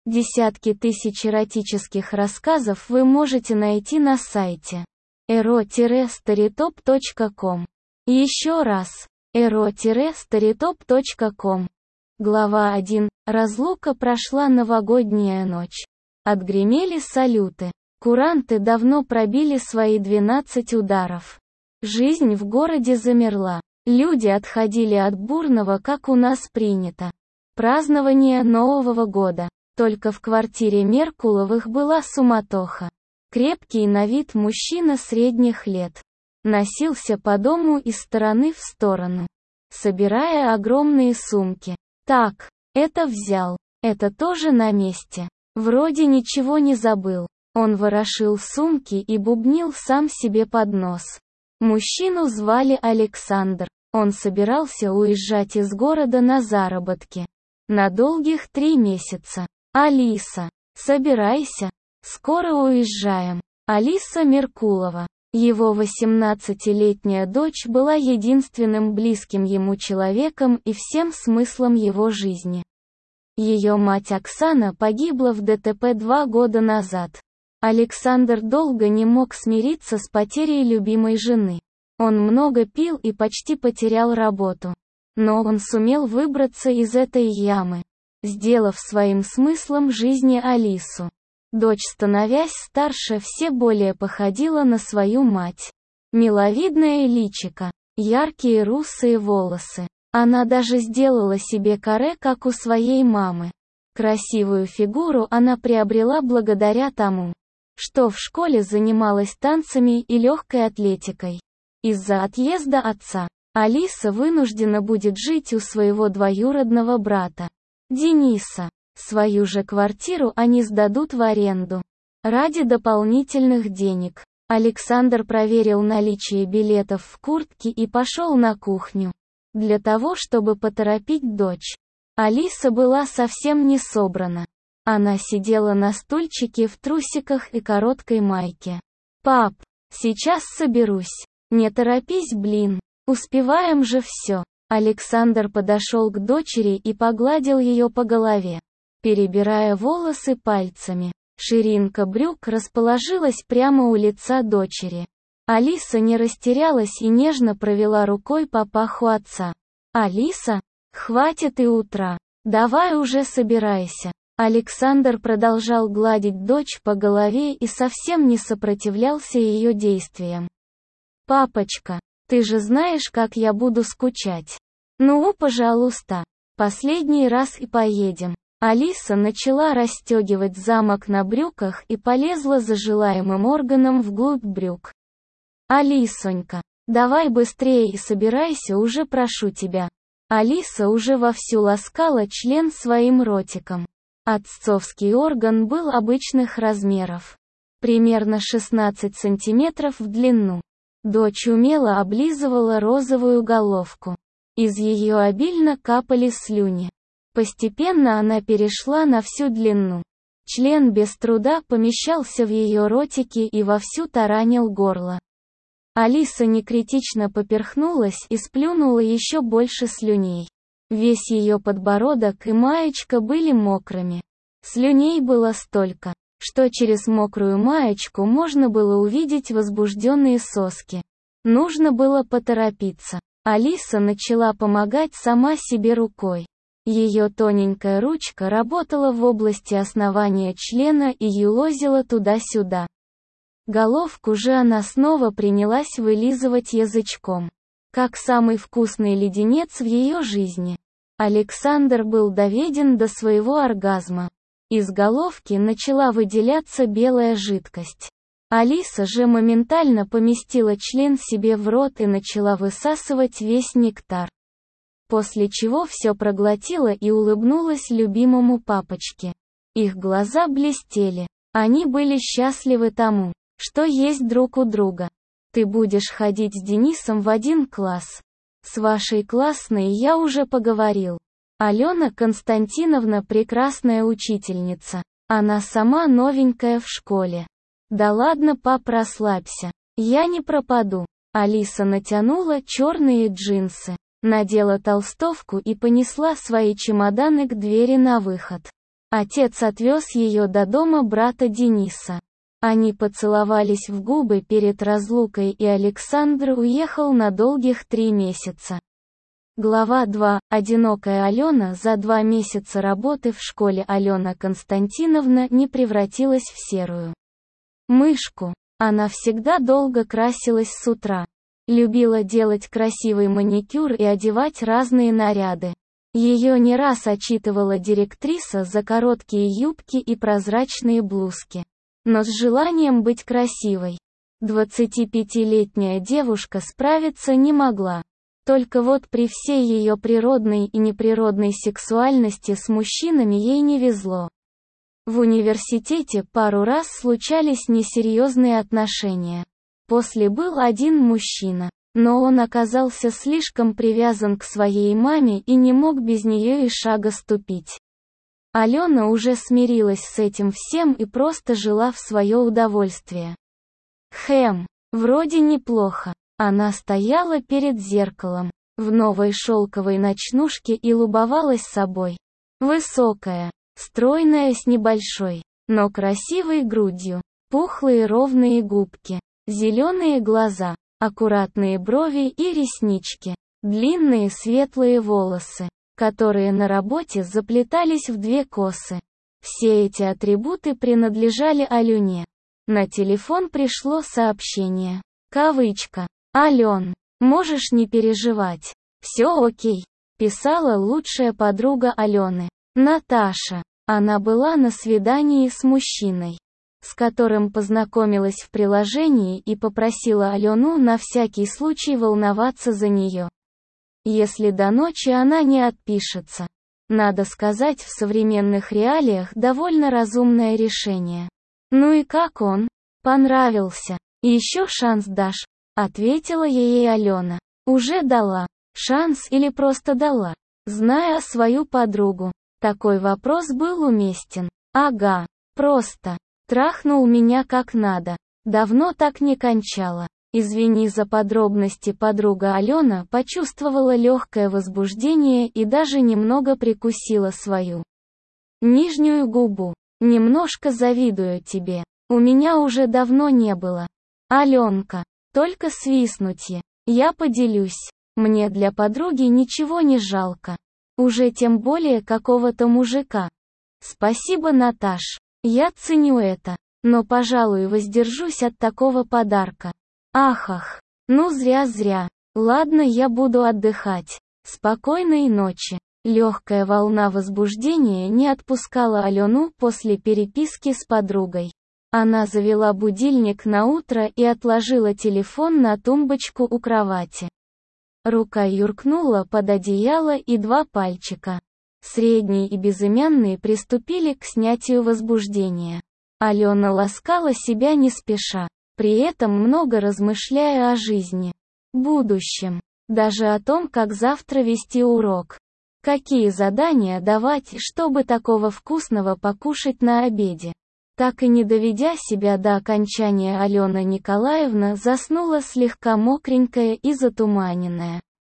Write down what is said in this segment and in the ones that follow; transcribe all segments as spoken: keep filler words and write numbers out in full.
Десятки тысяч эротических рассказов вы можете найти на сайте эро старитоп точка ком. Еще раз. эро старитоп точка ком. Глава один. Разлука прошла новогодняя ночь. Отгремели салюты. Куранты давно пробили свои двенадцать ударов. Жизнь в городе замерла. Люди отходили от бурного, как у нас принято, празднования Нового года. Только в квартире Меркуловых была суматоха. Крепкий на вид мужчина средних лет носился по дому из стороны в сторону, собирая огромные сумки. Так, это взял, это тоже на месте. Вроде ничего не забыл. Он ворошил сумки и бубнил сам себе под нос. Мужчину звали Александр. Он собирался уезжать из города на заработки. На долгих три месяца. Алиса, собирайся. Скоро уезжаем. Алиса Меркулова. Его восемнадцатилетняя дочь была единственным близким ему человеком и всем смыслом его жизни. Ее мать Оксана погибла в ДТП два года назад. Александр долго не мог смириться с потерей любимой жены. Он много пил и почти потерял работу. Но он сумел выбраться из этой ямы, сделав своим смыслом жизни Алису. Дочь, становясь старше, все более походила на свою мать. Миловидное личико, яркие русые волосы. Она даже сделала себе каре, как у своей мамы. Красивую фигуру она приобрела благодаря тому, что в школе занималась танцами и легкой атлетикой. Из-за отъезда отца, Алиса вынуждена будет жить у своего двоюродного брата, Дениса. Свою же квартиру они сдадут в аренду. Ради дополнительных денег, Александр проверил наличие билетов в куртке и пошел на кухню. Для того, чтобы поторопить дочь. Алиса была совсем не собрана. Она сидела на стульчике в трусиках и короткой майке. «Пап, сейчас соберусь. Не торопись, блин. Успеваем же все». Александр подошел к дочери и погладил ее по голове, перебирая волосы пальцами. Ширинка брюк расположилась прямо у лица дочери. Алиса не растерялась и нежно провела рукой по паху отца. «Алиса, хватит и утра. Давай уже собирайся». Александр продолжал гладить дочь по голове и совсем не сопротивлялся ее действиям. «Папочка, ты же знаешь, как я буду скучать. Ну, пожалуйста, последний раз и поедем». Алиса начала расстегивать замок на брюках и полезла за желаемым органом вглубь брюк. «Алисонька, давай быстрее и собирайся уже, прошу тебя». Алиса уже вовсю ласкала член своим ротиком. Отцовский орган был обычных размеров. Примерно шестнадцать сантиметров в длину. Дочь умело облизывала розовую головку. Из ее обильно капали слюни. Постепенно она перешла на всю длину. Член без труда помещался в ее ротике и вовсю таранил горло. Алиса некритично поперхнулась и сплюнула еще больше слюней. Весь ее подбородок и маечка были мокрыми. Слюней было столько, что через мокрую маечку можно было увидеть возбужденные соски. Нужно было поторопиться. Алиса начала помогать сама себе рукой. Ее тоненькая ручка работала в области основания члена и елозила туда-сюда. Головку же она снова принялась вылизывать язычком, как самый вкусный леденец в ее жизни. Александр был доведен до своего оргазма. Из головки начала выделяться белая жидкость. Алиса же моментально поместила член себе в рот и начала высасывать весь нектар. После чего все проглотила и улыбнулась любимому папочке. Их глаза блестели. Они были счастливы тому, что есть друг у друга. «Ты будешь ходить с Денисом в один класс. С вашей классной я уже поговорил. Алена Константиновна прекрасная учительница. Она сама новенькая в школе». «Да ладно, пап, расслабься. Я не пропаду». Алиса натянула черные джинсы, надела толстовку и понесла свои чемоданы к двери на выход. Отец отвез ее до дома брата Дениса. Они поцеловались в губы перед разлукой, и Александр уехал на долгих три месяца. Глава два. Одинокая Алена. За два месяца работы в школе Алена Константиновна не превратилась в серую мышку. Она всегда долго красилась с утра. Любила делать красивый маникюр и одевать разные наряды. Ее не раз отчитывала директриса за короткие юбки и прозрачные блузки. Но с желанием быть красивой двадцатипятилетняя девушка справиться не могла. Только вот при всей ее природной и неприродной сексуальности с мужчинами ей не везло. В университете пару раз случались несерьезные отношения. После был один мужчина, но он оказался слишком привязан к своей маме и не мог без нее и шага ступить. Алена уже смирилась с этим всем и просто жила в свое удовольствие. Хэм, вроде неплохо. Она стояла перед зеркалом, в новой шелковой ночнушке и любовалась собой. Высокая, стройная с небольшой, но красивой грудью, пухлые ровные губки, зеленые глаза, аккуратные брови и реснички, длинные светлые волосы, которые на работе заплетались в две косы. Все эти атрибуты принадлежали Алене. На телефон пришло сообщение. Кавычка. «Ален, можешь не переживать. Все окей», — писала лучшая подруга Алены, Наташа. Она была на свидании с мужчиной, с которым познакомилась в приложении, и попросила Алену на всякий случай волноваться за нее. Если до ночи она не отпишется. Надо сказать, в современных реалиях довольно разумное решение. «Ну и как он? Понравился? Еще шанс дашь?» — ответила ей Алена. «Уже дала. Шанс или просто дала?» Зная свою подругу, такой вопрос был уместен. «Ага, просто. Трахнул меня как надо. Давно так не кончала». Извини за подробности. Подруга Алена почувствовала легкое возбуждение и даже немного прикусила свою нижнюю губу. «Немножко завидую тебе. У меня уже давно не было. Аленка, только свистнутье. Я поделюсь. Мне для подруги ничего не жалко. Уже тем более какого-то мужика. Спасибо, Наташ. Я ценю это. Но, пожалуй, воздержусь от такого подарка. Ахах. Ну зря-зря. Ладно, я буду отдыхать. Спокойной ночи». Легкая волна возбуждения не отпускала Алену после переписки с подругой. Она завела будильник на утро и отложила телефон на тумбочку у кровати. Рука юркнула под одеяло, и два пальчика, средний и безымянный, приступили к снятию возбуждения. Алена ласкала себя не спеша, при этом много размышляя о жизни, будущем, даже о том, как завтра вести урок. Какие задания давать, чтобы такого вкусного покушать на обеде. Так и не доведя себя до окончания, Алена Николаевна заснула слегка мокренькая и затуманенная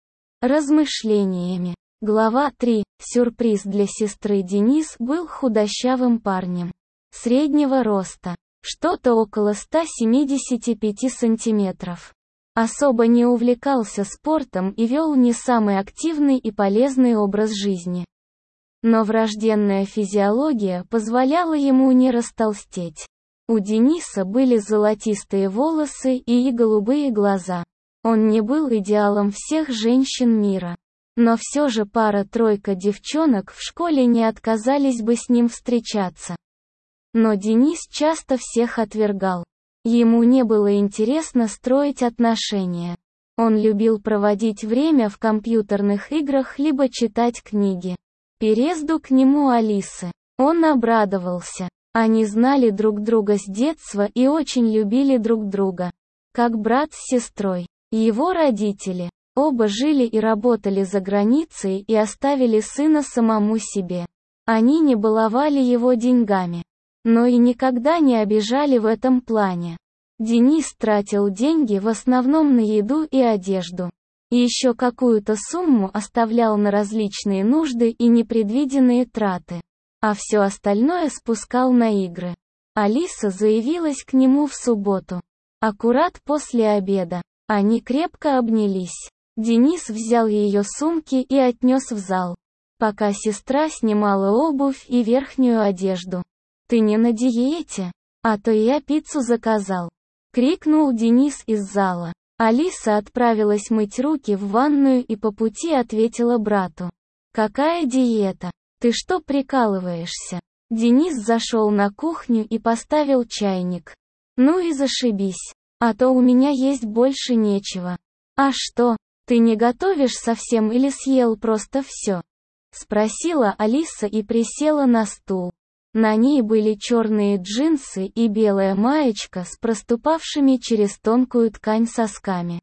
размышлениями. Глава три. Сюрприз для сестры. Денис был худощавым парнем, среднего роста, что-то около ста семидесяти пяти сантиметров. Особо не увлекался спортом и вел не самый активный и полезный образ жизни. Но врожденная физиология позволяла ему не растолстеть. У Дениса были золотистые волосы и голубые глаза. Он не был идеалом всех женщин мира. Но все же пара-тройка девчонок в школе не отказались бы с ним встречаться. Но Денис часто всех отвергал. Ему не было интересно строить отношения. Он любил проводить время в компьютерных играх либо читать книги. Переезду к нему Алисы он обрадовался. Они знали друг друга с детства и очень любили друг друга, как брат с сестрой. Его родители оба жили и работали за границей и оставили сына самому себе. Они не баловали его деньгами, но и никогда не обижали в этом плане. Денис тратил деньги в основном на еду и одежду. И еще какую-то сумму оставлял на различные нужды и непредвиденные траты. а все остальное спускал на игры. Алиса заявилась к нему в субботу. Аккурат после обеда. Они крепко обнялись. Денис взял ее сумки и отнес в зал, пока сестра снимала обувь и верхнюю одежду. «Ты не на диете? А то я пиццу заказал!» — крикнул Денис из зала. Алиса отправилась мыть руки в ванную и по пути ответила брату. «Какая диета? Ты что прикалываешься?» Денис зашел на кухню и поставил чайник. «Ну и зашибись. А то у меня есть больше нечего». «А что, ты не готовишь совсем или съел просто все?» — спросила Алиса и присела на стул. На ней были черные джинсы и белая маечка с проступавшими через тонкую ткань сосками.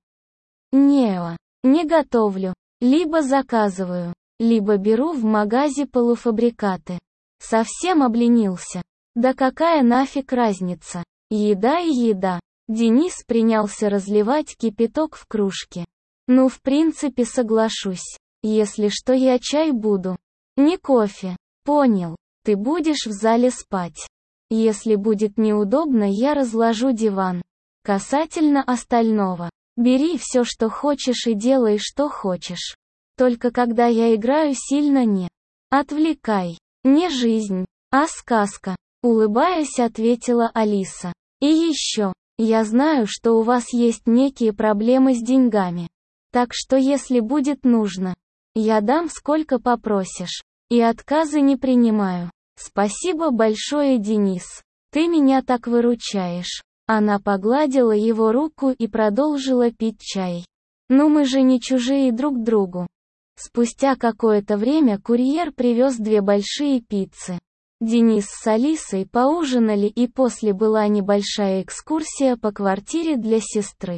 «Неа, не готовлю. Либо заказываю, либо беру в магазе полуфабрикаты». Совсем обленился. Да какая нафиг разница? Еда и еда. Денис принялся разливать кипяток в кружке. Ну, в принципе, соглашусь. Если что, я чай буду. Не кофе. Понял. Ты будешь в зале спать. Если будет неудобно, я разложу диван. Касательно остального, бери все, что хочешь, и делай, что хочешь. Только когда я играю, сильно не отвлекай. Не жизнь, а сказка, улыбаясь, ответила Алиса. И еще, я знаю, что у вас есть некие проблемы с деньгами. Так что если будет нужно, я дам сколько попросишь. И отказы не принимаю. Спасибо большое, Денис. Ты меня так выручаешь. Она погладила его руку и продолжила пить чай. Ну мы же не чужие друг другу. Спустя какое-то время курьер привез две большие пиццы. Денис с Алисой поужинали, и после была небольшая экскурсия по квартире для сестры.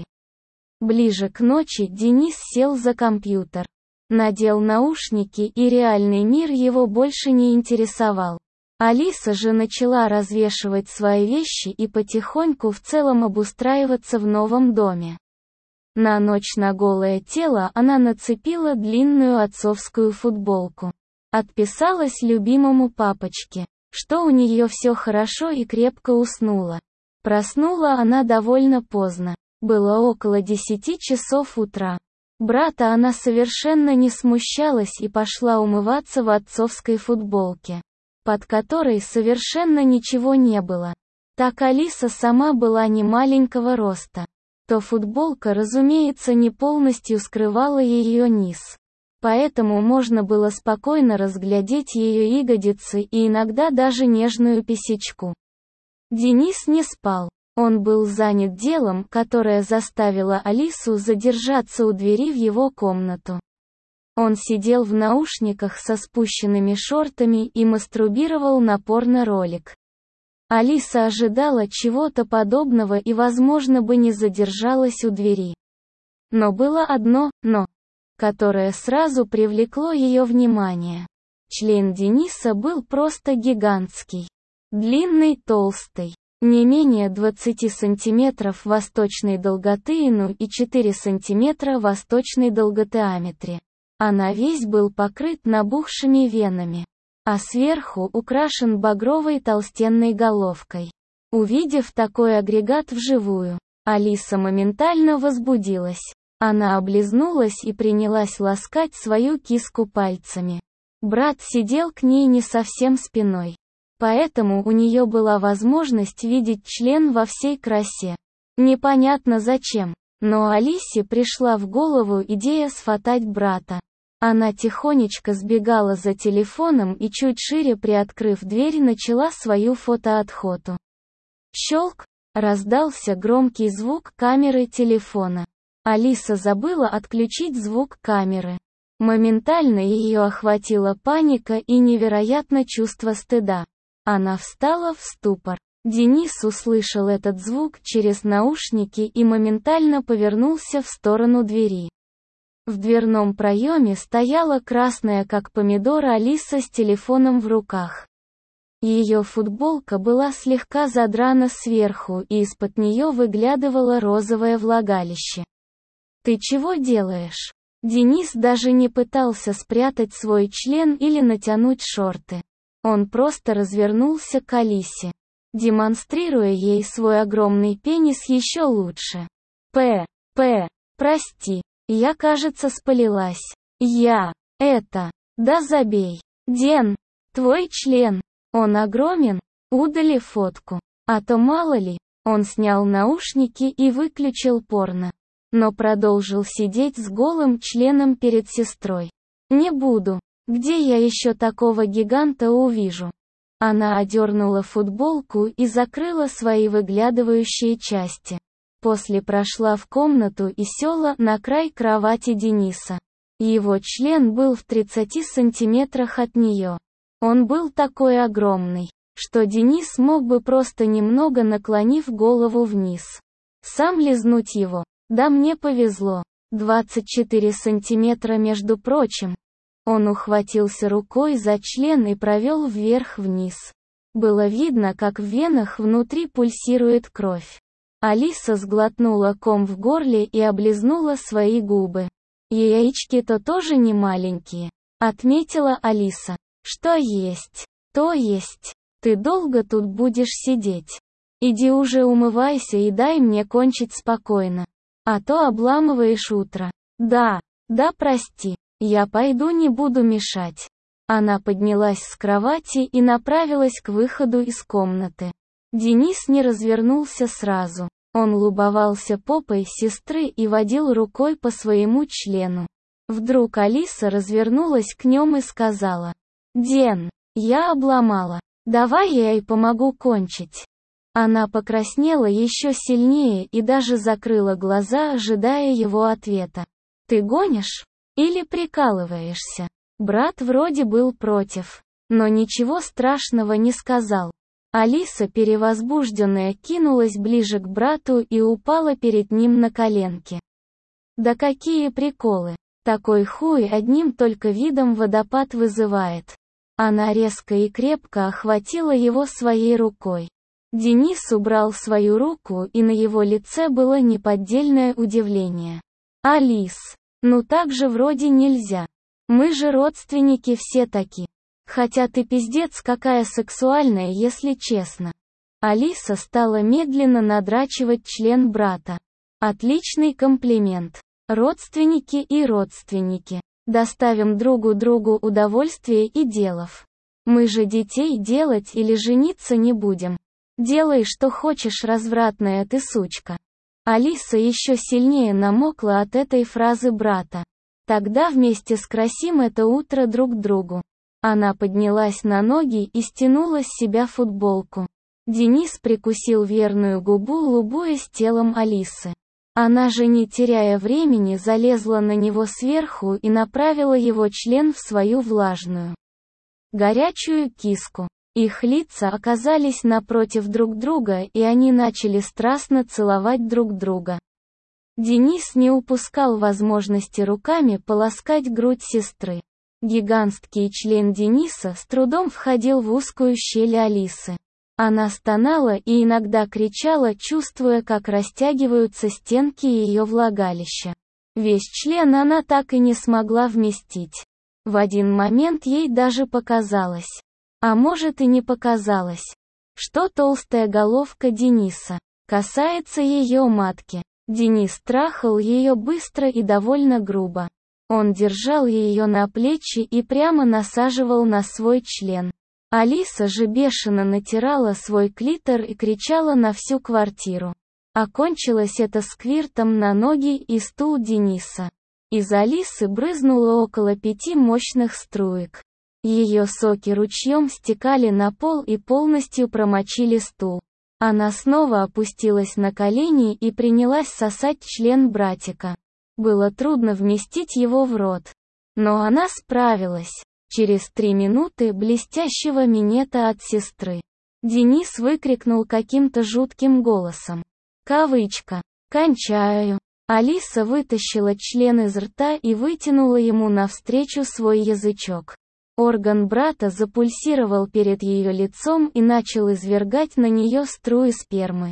Ближе к ночи Денис сел за компьютер. Надел наушники, и реальный мир его больше не интересовал. Алиса же начала развешивать свои вещи и потихоньку в целом обустраиваться в новом доме. На ночь на голое тело она нацепила длинную отцовскую футболку. Отписалась любимому папочке, что у нее все хорошо, и крепко уснула. Проснула она довольно поздно. Было около десяти часов утра. Брата она совершенно не смущалась и пошла умываться в отцовской футболке, под которой совершенно ничего не было. Так Алиса сама была не маленького роста, то футболка, разумеется, не полностью скрывала ее низ. Поэтому можно было спокойно разглядеть ее ягодицы и иногда даже нежную писечку. Денис не спал. Он был занят делом, которое заставило Алису задержаться у двери в его комнату. Он сидел в наушниках со спущенными шортами и мастурбировал на порно-ролик. Алиса ожидала чего-то подобного и, возможно, бы не задержалась у двери. Но было одно «но», которое сразу привлекло ее внимание. Член Дениса был просто гигантский. Длинный, толстый. Не менее двадцати сантиметров восточной долготы, ну и четыре сантиметра восточной долготиаметре. А на весь был покрыт набухшими венами, а сверху украшен багровой толстенной головкой. Увидев такой агрегат вживую, Алиса моментально возбудилась. Она облизнулась и принялась ласкать свою киску пальцами. Брат сидел к ней не совсем спиной. Поэтому у нее была возможность видеть член во всей красе. Непонятно зачем, но Алисе пришла в голову идея сфотать брата. Она тихонечко сбегала за телефоном и, чуть шире приоткрыв дверь, начала свою фотоотхоту. Щелк! Раздался громкий звук камеры телефона. Алиса забыла отключить звук камеры. Моментально ее охватила паника и невероятное чувство стыда. Она встала в ступор. Денис услышал этот звук через наушники и моментально повернулся в сторону двери. В дверном проеме стояла красная как помидор Алиса с телефоном в руках. Ее футболка была слегка задрана сверху, и из-под нее выглядывало розовое влагалище. «Ты чего делаешь?» Денис даже не пытался спрятать свой член или натянуть шорты. Он просто развернулся к Алисе, демонстрируя ей свой огромный пенис еще лучше. П. П. Прости, я, кажется, спалилась. Я. Это. Да забей. Ден. Твой член. Он огромен? Удали фотку. А то мало ли. Он снял наушники и выключил порно. Но продолжил сидеть с голым членом перед сестрой. Не буду. Где я еще такого гиганта увижу? Она одернула футболку и закрыла свои выглядывающие части. После прошла в комнату и села на край кровати Дениса. Его член был в тридцати сантиметрах от нее. Он был такой огромный, что Денис мог бы просто немного наклонив голову вниз. Сам лизнуть его. Да мне повезло. двадцать четыре сантиметра, между прочим. Он ухватился рукой за член и провел вверх-вниз. Было видно, как в венах внутри пульсирует кровь. Алиса сглотнула ком в горле и облизнула свои губы. Яички-то тоже не маленькие, отметила Алиса. Что есть, то есть. Ты долго тут будешь сидеть? Иди уже умывайся и дай мне кончить спокойно. А то обламываешь утро. Да, да прости, я пойду, не буду мешать. Она поднялась с кровати и направилась к выходу из комнаты. Денис не развернулся сразу. Он любовался попой сестры и водил рукой по своему члену. Вдруг Алиса развернулась к нему и сказала: «Ден, я обломала. Давай я ей помогу кончить». Она покраснела еще сильнее и даже закрыла глаза, ожидая его ответа. «Ты гонишь? Или прикалываешься?» Брат вроде был против, но ничего страшного не сказал. Алиса, перевозбужденная, кинулась ближе к брату и упала перед ним на коленки. Да какие приколы! Такой хуй одним только видом водопад вызывает. Она резко и крепко охватила его своей рукой. Денис убрал свою руку, и на его лице было неподдельное удивление. «Алис, ну так же вроде нельзя. Мы же родственники все таки. Хотя ты пиздец какая сексуальная, если честно». Алиса стала медленно надрачивать член брата. Отличный комплимент. Родственники и родственники. Доставим другу другу удовольствие и делов. Мы же детей делать или жениться не будем. Делай, что хочешь, развратная ты сучка. Алиса еще сильнее намокла от этой фразы брата. Тогда вместе скрасим это утро друг другу. Она поднялась на ноги и стянула с себя футболку. Денис прикусил верную губу, лубуясь телом Алисы. Она же, не теряя времени, залезла на него сверху и направила его член в свою влажную, горячую киску. Их лица оказались напротив друг друга, и они начали страстно целовать друг друга. Денис не упускал возможности руками полоскать грудь сестры. Гигантский член Дениса с трудом входил в узкую щель Алисы. Она стонала и иногда кричала, чувствуя, как растягиваются стенки ее влагалища. Весь член она так и не смогла вместить. В один момент ей даже показалось, а может и не показалось, что толстая головка Дениса касается ее матки. Денис трахал ее быстро и довольно грубо. Он держал ее на плечи и прямо насаживал на свой член. Алиса же бешено натирала свой клитор и кричала на всю квартиру. Окончилось это сквиртом на ноги и стул Дениса. Из Алисы брызнуло около пяти мощных струек. Ее соки ручьем стекали на пол и полностью промочили стул. Она снова опустилась на колени и принялась сосать член братика. Было трудно вместить его в рот. Но она справилась. Через три минуты блестящего минета от сестры Денис выкрикнул каким-то жутким голосом. Кавычка. «Кончаю». Алиса вытащила член из рта и вытянула ему навстречу свой язычок. Орган брата запульсировал перед ее лицом и начал извергать на нее струи спермы,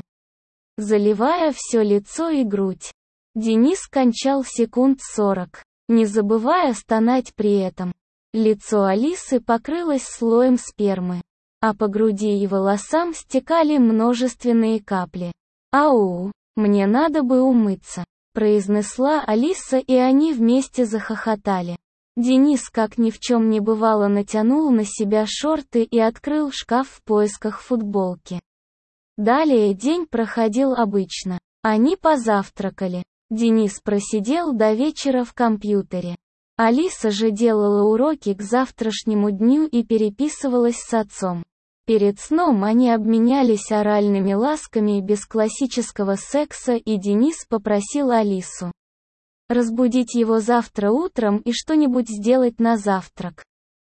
заливая все лицо и грудь. Денис кончал секунд сорок, не забывая стонать при этом. Лицо Алисы покрылось слоем спермы, а по груди и волосам стекали множественные капли. «Ау, мне надо бы умыться», — произнесла Алиса, и они вместе захохотали. Денис, как ни в чем не бывало, натянул на себя шорты и открыл шкаф в поисках футболки. Далее день проходил обычно. Они позавтракали. Денис просидел до вечера в компьютере. Алиса же делала уроки к завтрашнему дню и переписывалась с отцом. Перед сном они обменялись оральными ласками без классического секса, и Денис попросил Алису разбудить его завтра утром и что-нибудь сделать на завтрак.